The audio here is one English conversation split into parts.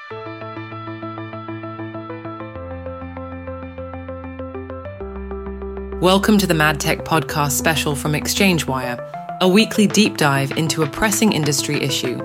Welcome to the MadTech podcast special from ExchangeWire, a weekly deep dive into a pressing industry issue.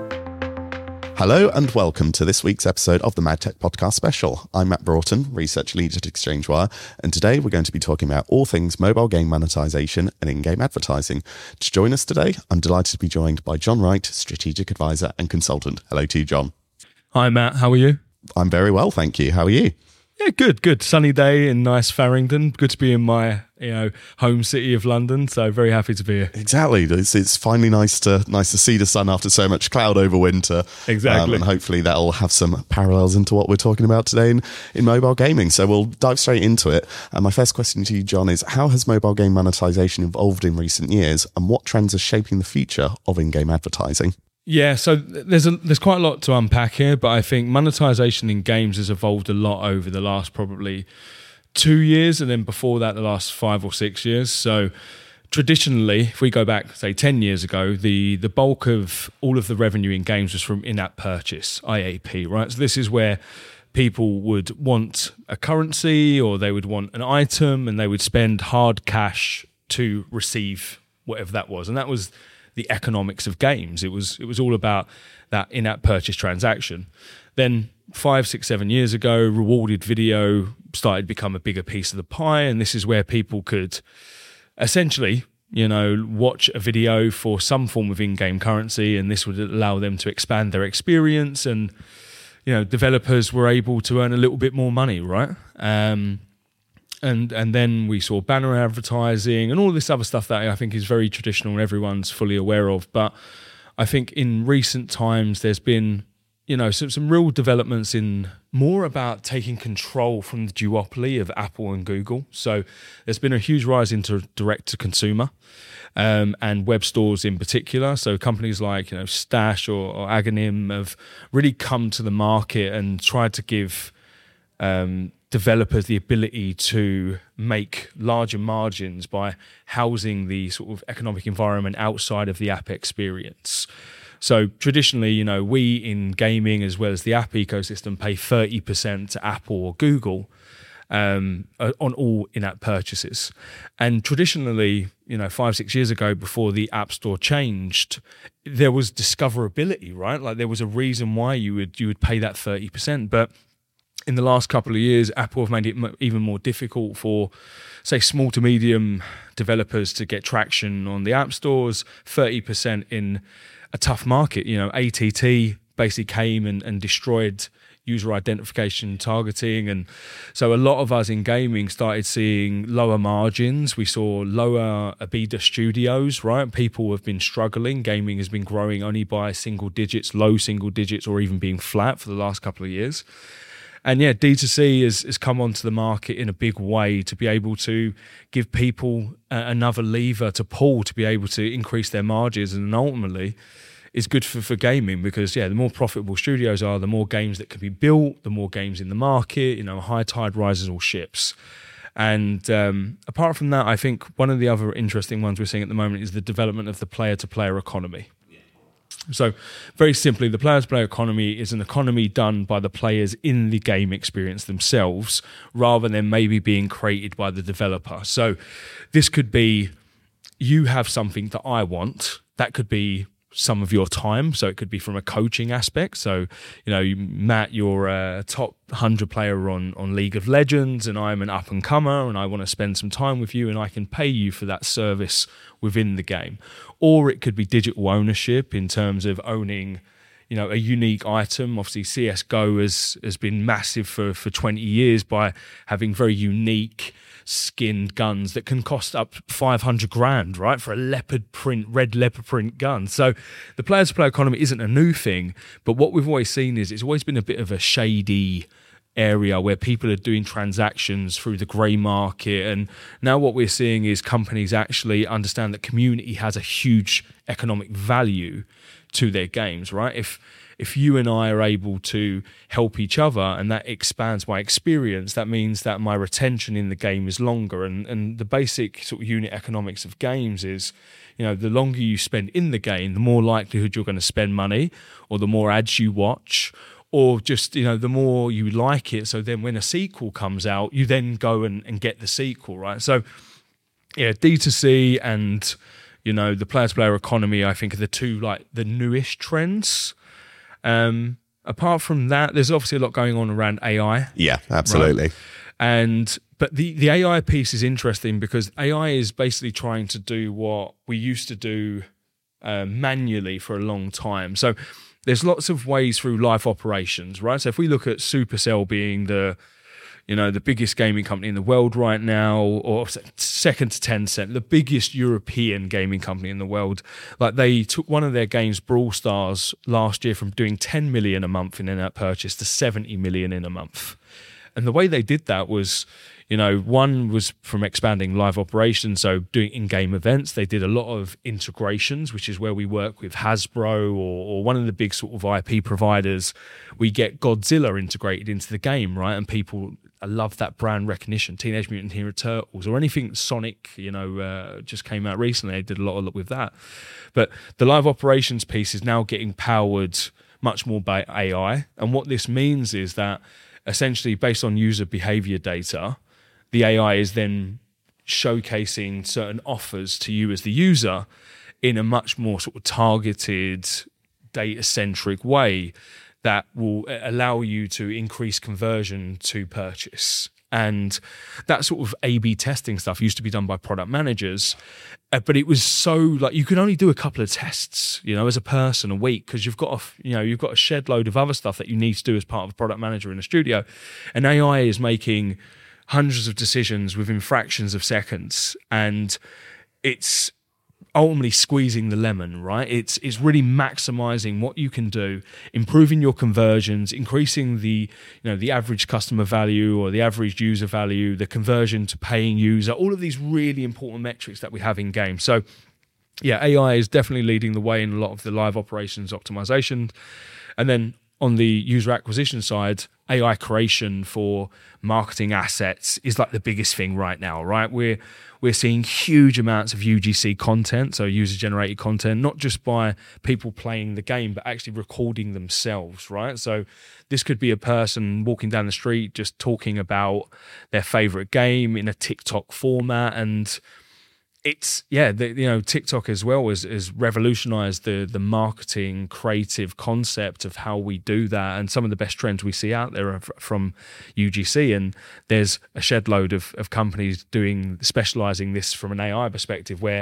Hello and welcome to this week's episode of the MadTech podcast special. I'm Matt Broughton, research lead at ExchangeWire, and today we're going to be talking about all things mobile game monetization and in-game advertising. To join us today, I'm delighted to be joined by John Wright, strategic advisor and consultant. Hello to you, John. Hi, Matt. How are you? I'm very well, thank you. How are you? Yeah, good. Sunny day in nice Farringdon. Good to be in my, home city of London. So very happy to be here. Exactly. It's finally nice to see the sun after so much cloud over winter. Exactly. And hopefully that'll have some parallels into what we're talking about today in mobile gaming. So we'll dive straight into it. And my first question to you, John, is how has mobile game monetization evolved in recent years, and what trends are shaping the future of in-game advertising? Yeah, so there's quite a lot to unpack here, but I think monetization in games has evolved a lot over the last probably 2 years, and then before that, the last 5 or 6 years. So traditionally, if we go back, say, 10 years ago, the bulk of all of the revenue in games was from in-app purchase, IAP, right? So this is where people would want a currency or they would want an item and they would spend hard cash to receive whatever that was. And that was the economics of games. It was all about that in-app purchase transaction. Then 5, 6, 7 years ago, rewarded video started to become a bigger piece of the pie, and this is where people could essentially, watch a video for some form of in-game currency, and this would allow them to expand their experience, and developers were able to earn a little bit more money, right? And then we saw banner advertising and all this other stuff that I think is very traditional and everyone's fully aware of. But I think in recent times there's been, some real developments in more about taking control from the duopoly of Apple and Google. So there's been a huge rise into direct-to-consumer and web stores in particular. So companies like Stash or Aghanim have really come to the market and tried to give developers the ability to make larger margins by housing the sort of economic environment outside of the app experience. So traditionally, we in gaming as well as the app ecosystem pay 30% to Apple or Google on all in-app purchases. And traditionally, 5, 6 years ago, before the App Store changed, there was discoverability, right? Like there was a reason why you would pay that 30%, but in the last couple of years, Apple have made it even more difficult for, say, small to medium developers to get traction on the app stores, 30% in a tough market. ATT basically came and destroyed user identification targeting. And so a lot of us in gaming started seeing lower margins. We saw lower EBITDA studios, right? People have been struggling. Gaming has been growing only by single digits, low single digits, or even being flat for the last couple of years. And yeah, D2C has come onto the market in a big way to be able to give people another lever to pull to be able to increase their margins, and ultimately is good for gaming because, the more profitable studios are, the more games that can be built, the more games in the market, high tide rises all ships. And apart from that, I think one of the other interesting ones we're seeing at the moment is the development of the player-to-player economy. So very simply, the player-to-player economy is an economy done by the players in the game experience themselves rather than maybe being created by the developer. So this could be you have something that I want. That could be some of your time. So it could be from a coaching aspect. So, Matt, you're a top 100 player on League of Legends and I'm an up-and-comer and I want to spend some time with you and I can pay you for that service within the game. Or it could be digital ownership in terms of owning, a unique item. Obviously, CSGO has been massive for 20 years by having very unique skinned guns that can cost up $500,000, right, for a red leopard print gun. So the player-to-player economy isn't a new thing, but what we've always seen is it's always been a bit of a shady area where people are doing transactions through the grey market. And now what we're seeing is companies actually understand that community has a huge economic value to their games, right? If you and I are able to help each other and that expands my experience, that means that my retention in the game is longer. And the basic sort of unit economics of games is, the longer you spend in the game, the more likelihood you're going to spend money, or the more ads you watch, or just, the more you like it. So then when a sequel comes out, you then go and get the sequel, right? So yeah, D2C and, the player-to-player economy, I think, are the two, like, the newish trends. Apart from that, there's obviously a lot going on around AI. Yeah, absolutely. Right? But the AI piece is interesting because AI is basically trying to do what we used to do manually for a long time. So there's lots of ways through live operations, right? So if we look at Supercell being the biggest gaming company in the world right now, or second to Tencent, the biggest European gaming company in the world. Like, they took one of their games, Brawl Stars, last year from doing 10 million a month in in-app purchase to 70 million in a month. And the way they did that was, one was from expanding live operations, so doing in-game events. They did a lot of integrations, which is where we work with Hasbro or one of the big sort of IP providers. We get Godzilla integrated into the game, right? And people love that brand recognition. Teenage Mutant Ninja Turtles or anything Sonic, just came out recently. They did a lot with that. But the live operations piece is now getting powered much more by AI. And what this means is that essentially, based on user behavior data, the AI is then showcasing certain offers to you as the user in a much more sort of targeted, data-centric way that will allow you to increase conversion to purchase. And that sort of A/B testing stuff used to be done by product managers, but it was so, like, you can only do a couple of tests, as a person a week, because you've got a shed load of other stuff that you need to do as part of a product manager in a studio. And AI is making hundreds of decisions within fractions of seconds, and it's ultimately squeezing the lemon, right? It's really maximizing what you can do, improving your conversions, increasing the average customer value or the average user value, the conversion to paying user, all of these really important metrics that we have in game. So yeah, AI is definitely leading the way in a lot of the live operations optimization. And then on the user acquisition side, AI creation for marketing assets is like the biggest thing right now, right? We're seeing huge amounts of UGC content, so user-generated content, not just by people playing the game, but actually recording themselves, right? So this could be a person walking down the street just talking about their favorite game in a TikTok format, and it's TikTok as well has revolutionized the marketing creative concept of how we do that, and some of the best trends we see out there are from UGC, and there's a shed load of companies specializing this from an AI perspective where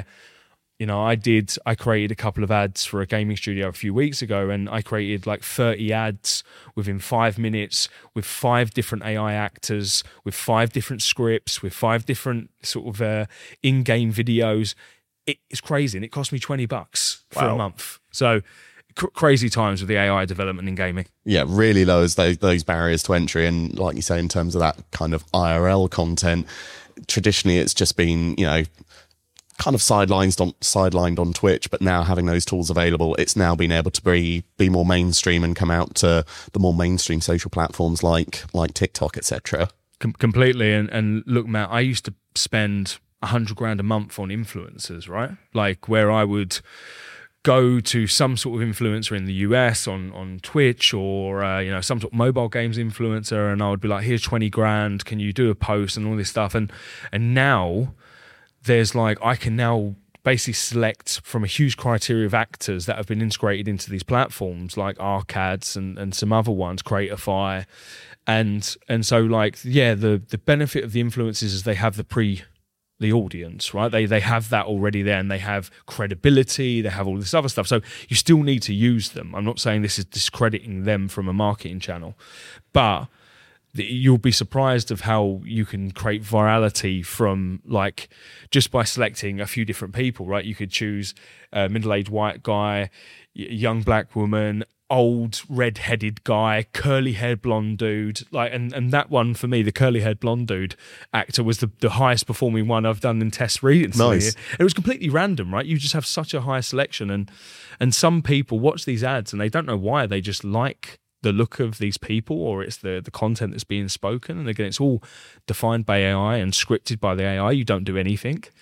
I created a couple of ads for a gaming studio a few weeks ago, and I created like 30 ads within 5 minutes with 5 different AI actors, with 5 different scripts, with 5 different sort of in-game videos. It's crazy, and it cost me $20 for a month. So crazy times with the AI development in gaming. Yeah, really lowers those barriers to entry, and like you say, in terms of that kind of IRL content, traditionally it's just been kind of sidelined on Twitch, but now having those tools available, it's now been able to be more mainstream and come out to the more mainstream social platforms like TikTok, etc. Completely. And look, Matt, I used to spend $100,000 a month on influencers, right? Like, where I would go to some sort of influencer in the US on Twitch or some sort of mobile games influencer, and I would be like, here's $20,000, can you do a post and all this stuff, and now there's I can now basically select from a huge criteria of actors that have been integrated into these platforms like Arcads and some other ones, Creatify, and so the benefit of the influencers is they have the audience, right? They have that already there, and they have credibility, they have all this other stuff. So you still need to use them. I'm not saying this is discrediting them from a marketing channel, but you'll be surprised of how you can create virality from just by selecting a few different people, right? You could choose a middle-aged white guy, young black woman, old red-headed guy, curly-haired blonde dude, and that one for me, the curly-haired blonde dude actor, was the highest performing one I've done in tests recently. Nice. It was completely random, right? You just have such a high selection, and some people watch these ads and they don't know why, they just like the look of these people, or it's the content that's being spoken. And again, it's all defined by AI and scripted by the AI. You don't do anything.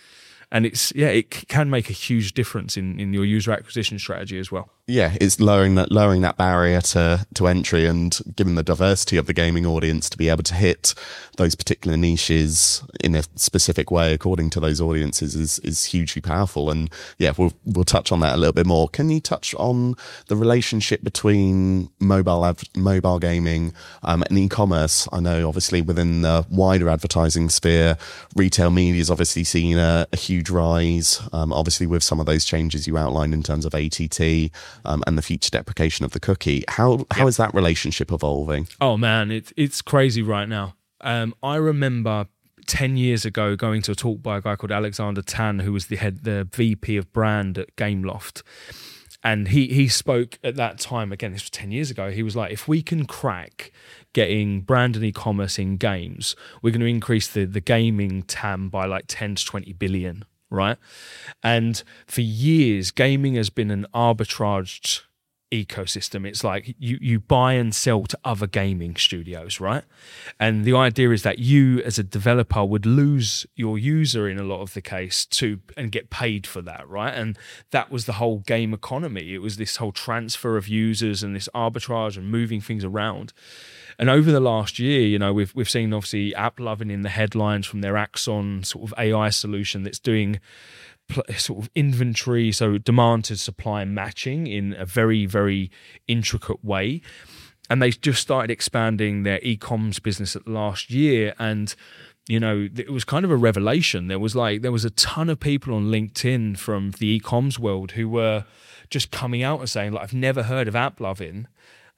And it can make a huge difference in your user acquisition strategy as well. Yeah, it's lowering that barrier to entry and giving the diversity of the gaming audience to be able to hit those particular niches in a specific way according to those audiences is hugely powerful. And yeah, we'll touch on that a little bit more. Can you touch on the relationship between mobile gaming and e-commerce? I know obviously within the wider advertising sphere, retail media has obviously seen a huge rise, obviously with some of those changes you outlined in terms of ATT. And the future deprecation of the cookie. How is that relationship evolving? Oh man, it's crazy right now. I remember 10 years ago going to a talk by a guy called Alexander Tan, who was the VP of brand at Gameloft. And he spoke at that time, again, this was 10 years ago, he was like, if we can crack getting brand and e-commerce in games, we're going to increase the gaming TAM by like 10 to 20 billion. Right. And for years, gaming has been an arbitraged ecosystem. It's like you buy and sell to other gaming studios, right? And the idea is that you as a developer would lose your user in a lot of the case and get paid for that, right? And that was the whole game economy. It was this whole transfer of users and this arbitrage and moving things around. And over the last year, we've seen obviously AppLovin in the headlines from their Axon sort of AI solution that's doing sort of inventory, so demand to supply matching in a very, very intricate way. And they just started expanding their e-coms business last year. And, it was kind of a revelation. There was a ton of people on LinkedIn from the e-coms world who were just coming out and saying, like, I've never heard of AppLovin,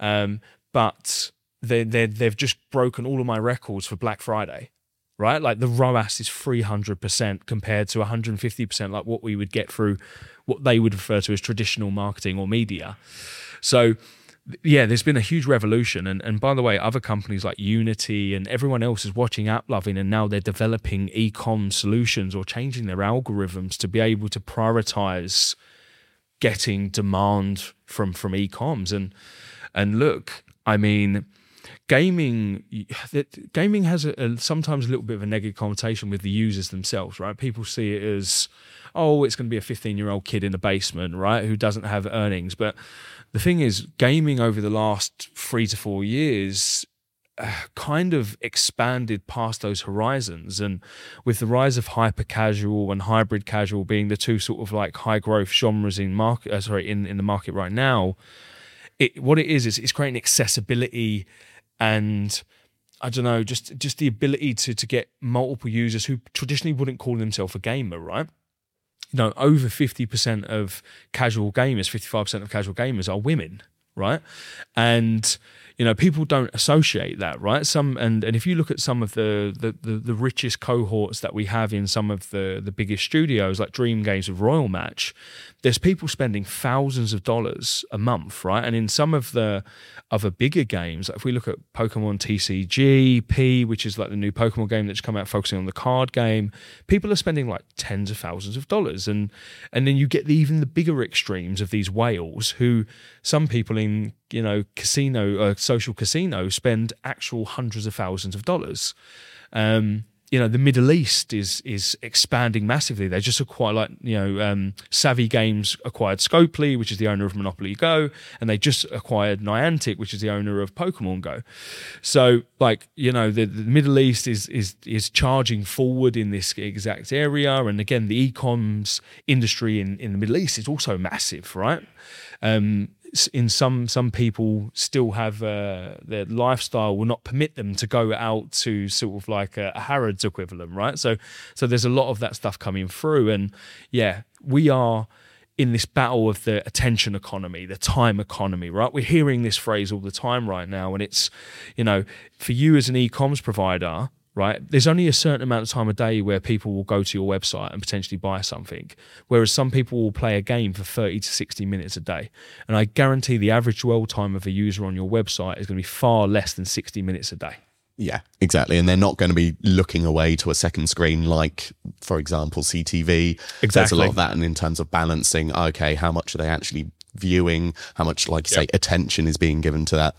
but they've just broken all of my records for Black Friday, right? Like the ROAS is 300% compared to 150%, like what we would get through what they would refer to as traditional marketing or media. So yeah, there's been a huge revolution. And by the way, other companies like Unity and everyone else is watching AppLovin, and now they're developing e-com solutions or changing their algorithms to be able to prioritize getting demand from e-coms. And look, I mean, gaming has sometimes a little bit of a negative connotation with the users themselves, right? People see it as, it's going to be a 15-year-old kid in the basement, right, who doesn't have earnings. But the thing is, gaming over the last 3 to 4 years kind of expanded past those horizons. And with the rise of hyper casual and hybrid casual being the two sort of like high growth genres in the market right now, what it is it's creating accessibility. And I don't know, just the ability to get multiple users who traditionally wouldn't call themselves a gamer, right? Over 50% of casual gamers, 55% of casual gamers are women, right? And people don't associate that, right? And if you look at some of the richest cohorts that we have in some of the biggest studios, like Dream Games with Royal Match, there's people spending thousands of dollars a month, right? And in some of the other bigger games, like if we look at Pokemon TCG, P, which is like the new Pokemon game that's come out focusing on the card game, people are spending like tens of thousands of dollars. And then you get even the bigger extremes of these whales who some people in, social casino spend actual hundreds of thousands of dollars. The Middle East is expanding massively. They just acquired, Savvy Games acquired Scopely, which is the owner of Monopoly Go, and they just acquired Niantic, which is the owner of Pokemon Go. So, the Middle East is charging forward in this exact area, and again, the e-coms industry in the Middle East is also massive, right? In some people still have their lifestyle will not permit them to go out to sort of like a Harrods equivalent, right? So there's a lot of that stuff coming through, and yeah, we are in this battle of the attention economy, the time economy, right? We're hearing this phrase all the time right now, and it's, for you as an e-coms provider, right, there's only a certain amount of time a day where people will go to your website and potentially buy something, whereas some people will play a game for 30 to 60 minutes a day. And I guarantee the average dwell time of a user on your website is going to be far less than 60 minutes a day. Yeah, exactly. And they're not going to be looking away to a second screen like, for example, CTV. Exactly. There's a lot of that. And in terms of balancing, okay, how much are they actually viewing? How much, like you say, attention is being given to that?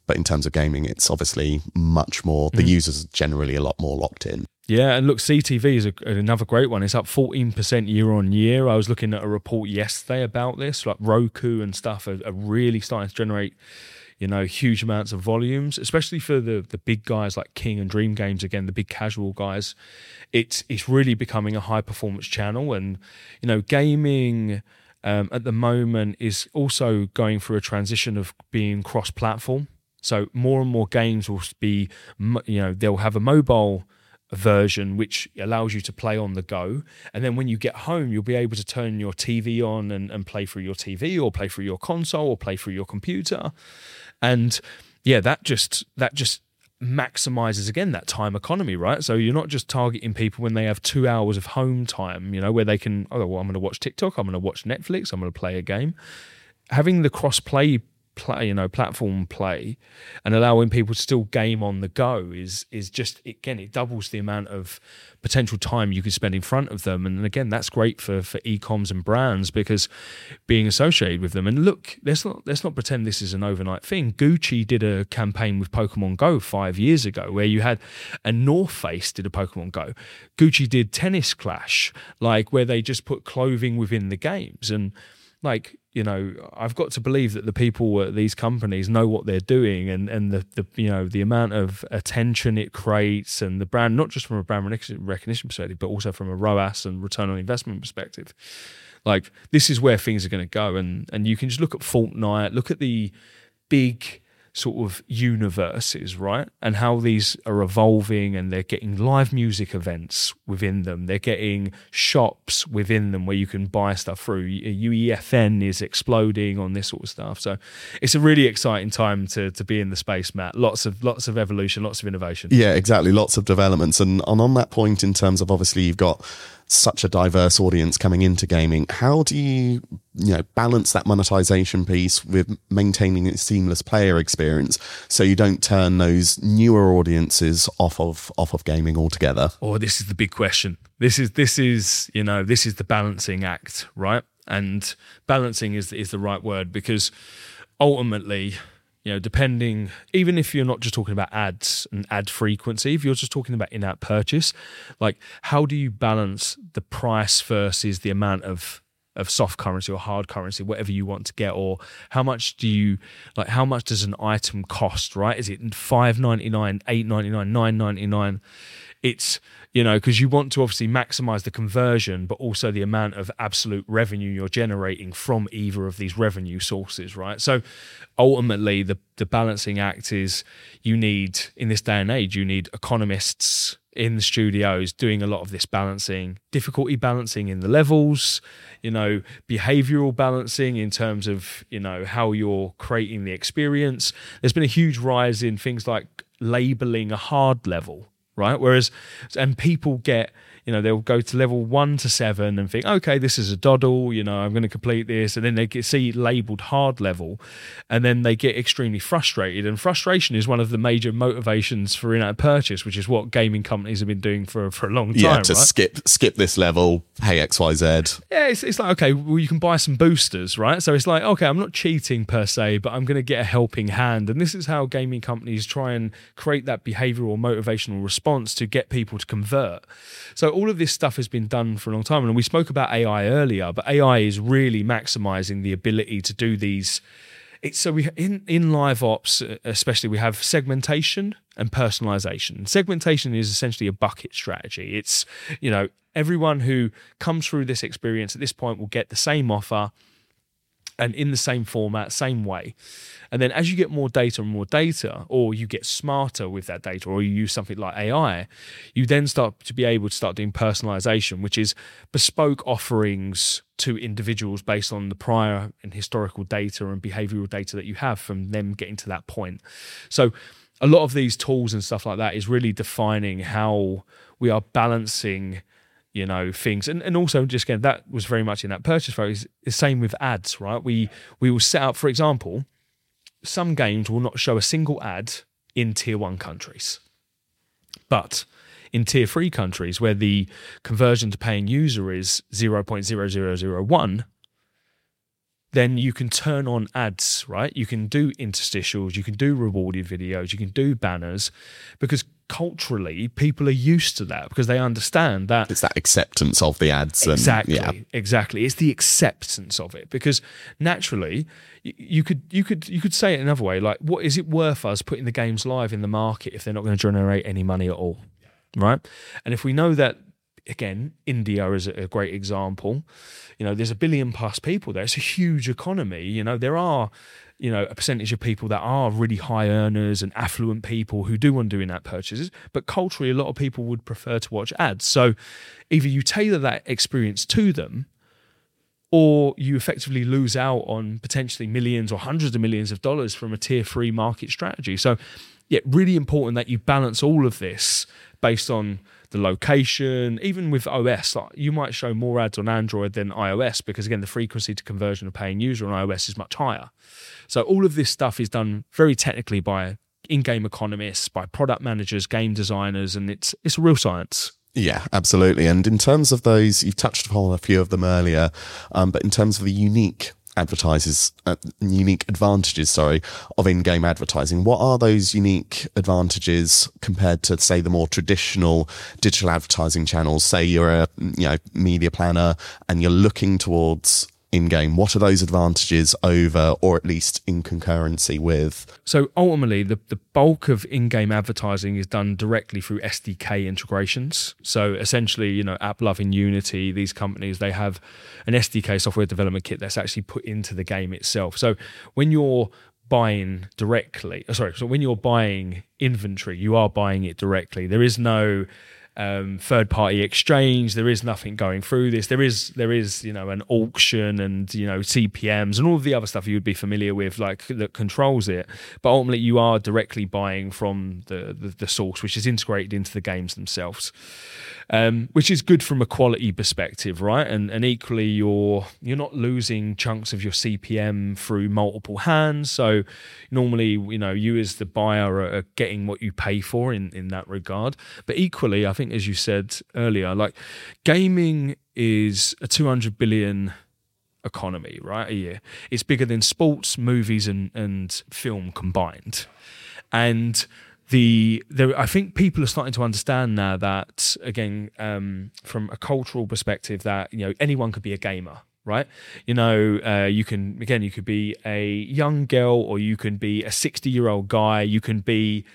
But in terms of gaming, it's obviously much more, the users are generally a lot more locked in. Yeah, and look, CTV is another great one. It's up 14% year on year. I was looking at a report yesterday about this, like Roku and stuff are really starting to generate, huge amounts of volumes, especially for the big guys like King and Dream Games, again, the big casual guys. It's really becoming a high performance channel, and, gaming at the moment is also going through a transition of being cross-platform. So more and more games will be, they'll have a mobile version which allows you to play on the go, and then when you get home you'll be able to turn your TV on and play through your TV, or play through your console, or play through your computer. And that just maximizes again that time economy, right? So you're not just targeting people when they have 2 hours of home time, where they can, I'm going to watch TikTok, I'm going to watch Netflix, I'm going to play a game. Having the cross-play platform play and allowing people to still game on the go is just, again, it doubles the amount of potential time you could spend in front of them. And again, that's great for e-coms and brands, because being associated with them. And look, let's not pretend this is an overnight thing. Gucci did a campaign with Pokemon Go 5 years ago, where you had a North Face did a Pokemon Go. Gucci did Tennis Clash, where they just put clothing within the games. And I've got to believe that the people at these companies know what they're doing, and the amount of attention it creates, and the brand, not just from a brand recognition perspective, but also from a ROAS and return on investment perspective. This is where things are going to go, and you can just look at Fortnite, look at the big sort of universes, right? And how these are evolving, and they're getting live music events within them. They're getting shops within them where you can buy stuff through. UEFN is exploding on this sort of stuff. So it's a really exciting time to be in the space, Matt. Lots of evolution, lots of innovation. Yeah, exactly. Lots of developments. And on that point, in terms of, obviously you've got such a diverse audience coming into gaming, how do you balance that monetization piece with maintaining a seamless player experience, so you don't turn those newer audiences off of gaming altogether? Oh, this is the big question. This is the balancing act, right? And balancing is the right word, because ultimately, depending, even if you're not just talking about ads and ad frequency, if you're just talking about in-app purchase, how do you balance the price versus the amount of soft currency or hard currency, whatever you want to get, or how much does an item cost, right? Is it $5.99, $8.99, $9.99? It's, because you want to obviously maximize the conversion, but also the amount of absolute revenue you're generating from either of these revenue sources, right? So ultimately, the balancing act is, in this day and age, you need economists in the studios doing a lot of this balancing, difficulty balancing in the levels, behavioral balancing in terms of, how you're creating the experience. There's been a huge rise in things like labeling a hard level, right? And people get, they'll go to level 1 to 7 and think, okay, this is a doddle, I'm going to complete this. And then they see labeled hard level, and then they get extremely frustrated. And frustration is one of the major motivations for in-app purchase, which is what gaming companies have been doing for a long time. Yeah, to right? skip this level, hey, XYZ. Yeah, it's like, okay, well, you can buy some boosters, right? So it's like, okay, I'm not cheating per se, but I'm going to get a helping hand. And this is how gaming companies try and create that behavioral motivational response to get people to convert. So all of this stuff has been done for a long time. And we spoke about AI earlier, but AI is really maximizing the ability to do these. In live ops, especially, we have segmentation and personalization. Segmentation is essentially a bucket strategy. It's, everyone who comes through this experience at this point will get the same offer and in the same format, same way. And then as you get more data, or you get smarter with that data, or you use something like AI, you then start to be able to start doing personalization, which is bespoke offerings to individuals based on the prior and historical data and behavioral data that you have from them getting to that point. So a lot of these tools and stuff like that is really defining how we are balancing things. And also, just again, that was very much in that purchase phase. The same with ads, right? We will set up, for example, some games will not show a single ad in tier 1 countries. But in tier 3 countries, where the conversion to paying user is 0.0001, then you can turn on ads, right? You can do interstitials, you can do rewarded videos, you can do banners, because culturally people are used to that, because they understand that it's that acceptance of the ads. Exactly. It's the acceptance of it, because naturally you could say it another way, like, what is it worth us putting the games live in the market if they're not going to generate any money at all, right? And if we know that, again, India is a great example. There's 1 billion plus people there. It's a huge economy. There are, a percentage of people that are really high earners and affluent people who do want to do in-app purchases. But culturally, a lot of people would prefer to watch ads. So either you tailor that experience to them, or you effectively lose out on potentially millions or hundreds of millions of dollars from a tier 3 market strategy. So, yeah, really important that you balance all of this based on the location. Even with OS, like, you might show more ads on Android than iOS, because again, the frequency to conversion of paying user on iOS is much higher. So all of this stuff is done very technically by in-game economists, by product managers, game designers, and it's a real science. Yeah, absolutely. And in terms of those, you've touched upon a few of them earlier, but in terms of the unique advantages of in-game advertising, what are those unique advantages compared to, say, the more traditional digital advertising channels? Say you're a media planner and you're looking towards in-game. What are those advantages over, or at least in concurrency with? So ultimately, the bulk of in-game advertising is done directly through SDK integrations. So essentially, AppLovin and Unity, these companies, they have an SDK, software development kit, that's actually put into the game itself. So when you're buying when you're buying inventory, you are buying it directly. There is no third-party exchange. There is nothing going through this. There is an auction and CPMs and all of the other stuff you would be familiar with, like, that controls it. But ultimately, you are directly buying from the source, which is integrated into the games themselves, which is good from a quality perspective, right? And equally, you're not losing chunks of your CPM through multiple hands. So normally, you as the buyer are getting what you pay for in that regard. But equally, I think, as you said earlier, like, gaming is a 200 billion economy, right, a year. It's bigger than sports, movies, and film combined. And I think people are starting to understand now that, again, from a cultural perspective, that anyone could be a gamer. Right, you could be a young girl, or you can be a 60-year-old guy. You can be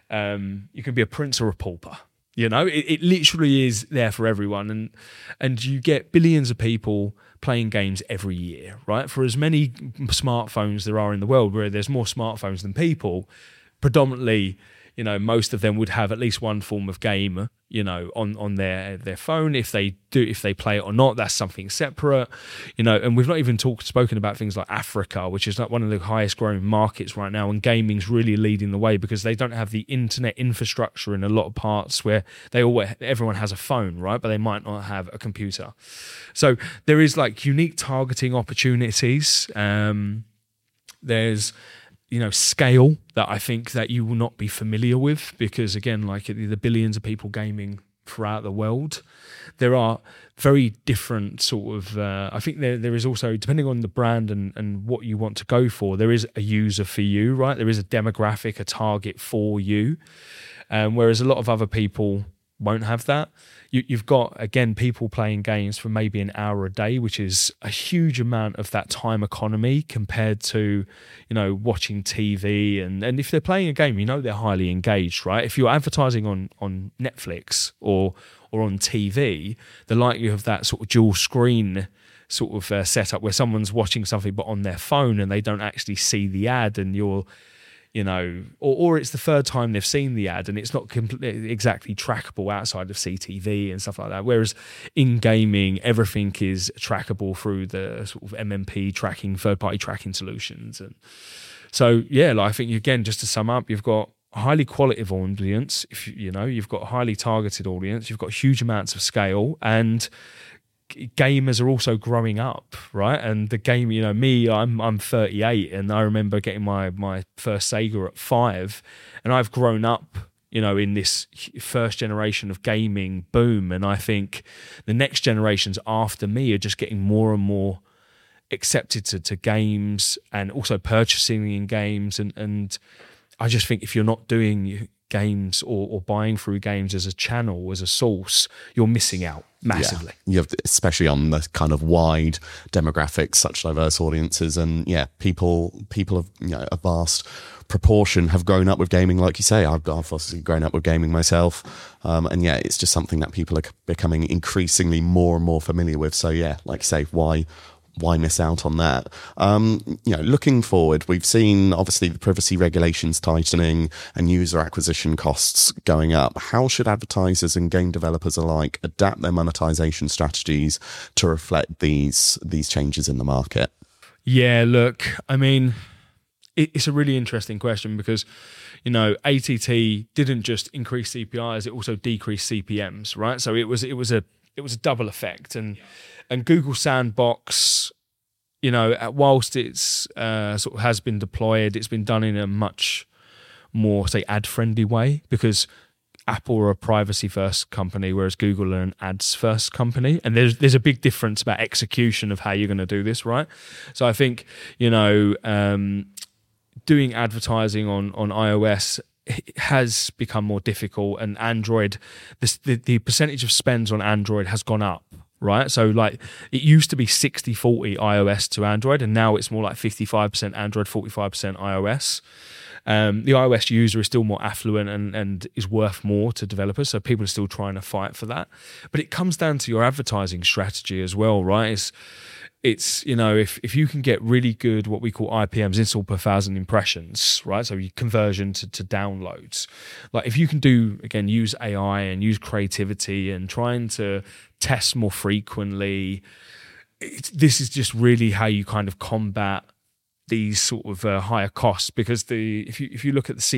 a prince or a pauper. It literally is there for everyone, and you get billions of people playing games every year, right? For as many smartphones there are in the world, where there's more smartphones than people, predominantly, most of them would have at least one form of game, on their phone. If they play it or not, that's something separate, and we've not even spoken about things like Africa, which is like one of the highest growing markets right now, and gaming's really leading the way, because they don't have the internet infrastructure in a lot of parts where everyone has a phone, right? But they might not have a computer. So there is like unique targeting opportunities. There's scale that I think that you will not be familiar with, because again, like the billions of people gaming throughout the world, there are very different sort of, I think there is also, depending on the brand and what you want to go for, there is a user for you, right? There is a demographic, a target for you. Whereas a lot of other people won't have that. You've got, again, people playing games for maybe an hour a day, which is a huge amount of that time economy compared to, watching TV. And if they're playing a game, they're highly engaged, right? If you're advertising on Netflix or on TV, the likelihood of that sort of dual screen sort of setup where someone's watching something but on their phone and they don't actually see the ad, and you're or it's the third time they've seen the ad and it's not exactly trackable outside of CTV and stuff like that. Whereas in gaming, everything is trackable through the sort of MMP tracking, third-party tracking solutions. And so, yeah, I think, again, just to sum up, you've got a highly qualitative audience. If you've got a highly targeted audience, you've got huge amounts of scale, and gamers are also growing up, right? And the game, me, I'm 38, and I remember getting my first Sega at 5, and I've grown up, in this first generation of gaming boom. And I think the next generations after me are just getting more and more accepted to games and also purchasing in games. And I just think if you're not doing games or buying through games as a channel, as a source, you're missing out massively. You have, especially on the kind of wide demographics, such diverse audiences, and people of a vast proportion have grown up with gaming, like you say. I've obviously grown up with gaming myself, and it's just something that people are becoming increasingly more and more familiar with. So like you say, why miss out on that? Looking forward, we've seen obviously the privacy regulations tightening and user acquisition costs going up. How should advertisers and game developers alike adapt their monetization strategies to reflect these changes in the market? Yeah, look, I mean, it's a really interesting question because, ATT didn't just increase CPIs, it also decreased CPMs, right? So it was a double effect. And Google Sandbox, whilst it's sort of has been deployed, it's been done in a much more, say, ad-friendly way, because Apple are a privacy-first company, whereas Google are an ads-first company. And there's a big difference about execution of how you're going to do this, right? So I think, doing advertising on iOS has become more difficult, and Android, the percentage of spends on Android has gone up. Right, so like it used to be 60-40 iOS to Android, and now it's more like 55% Android, 45% iOS. The iOS user is still more affluent and is worth more to developers, so people are still trying to fight for that. But it comes down to your advertising strategy as well, right? It's if you can get really good, what we call IPMs, install per thousand impressions, right? So you conversion to downloads. Like if you can use AI and use creativity and trying to test more frequently, this is just really how you kind of combat these sort of higher costs, because if you look at the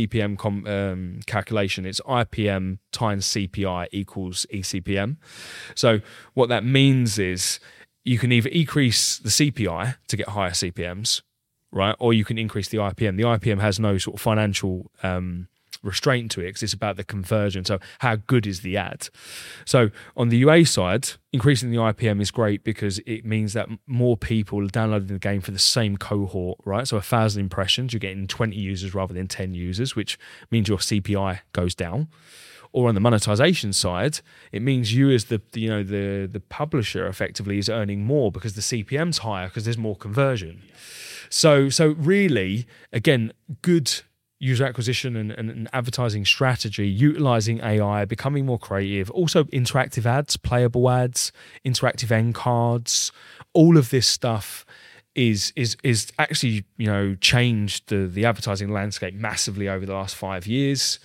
CPM calculation, it's IPM times CPI equals eCPM. So what that means is you can either increase the CPI to get higher CPMs, right? Or you can increase the IPM. The IPM has no sort of financial restraint to it because it's about the conversion. So how good is the ad? So on the UA side, increasing the IPM is great because it means that more people are downloading the game for the same cohort, right? So 1,000 impressions, you're getting 20 users rather than 10 users, which means your CPI goes down. Or on the monetization side, it means you as the publisher effectively is earning more because the CPM's higher because there's more conversion. So really, again, good user acquisition and advertising strategy, utilizing AI, becoming more creative, also interactive ads, playable ads, interactive end cards, all of this stuff is actually changed the advertising landscape massively over the last 5 years.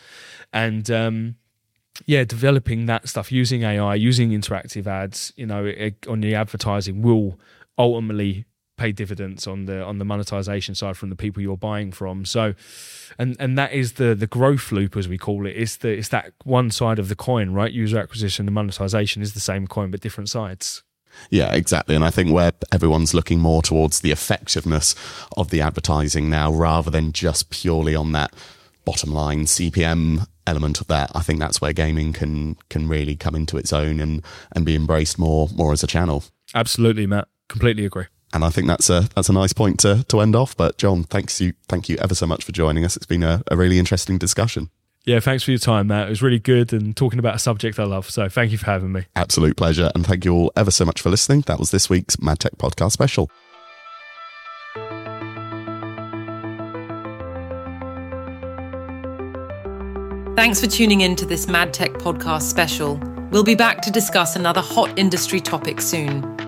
And developing that stuff using AI, using interactive ads, on the advertising will ultimately pay dividends on the monetization side from the people you're buying from. So, and that is the growth loop, as we call it. It's that one side of the coin, right? User acquisition and monetization is the same coin but different sides. Yeah, exactly. And I think where everyone's looking more towards the effectiveness of the advertising now, rather than just purely on that bottom line CPM element of that, I think that's where gaming can really come into its own and be embraced more as a channel. Absolutely, Matt. Completely agree. And I think that's a nice point to end off. But John, thank you ever so much for joining us. It's been a really interesting discussion. Yeah, thanks for your time, Matt. It was really good and talking about a subject I love. So thank you for having me. Absolute pleasure. And thank you all ever so much for listening. That was this week's MadTech Podcast Special. Thanks for tuning in to this MadTech Podcast Special. We'll be back to discuss another hot industry topic soon.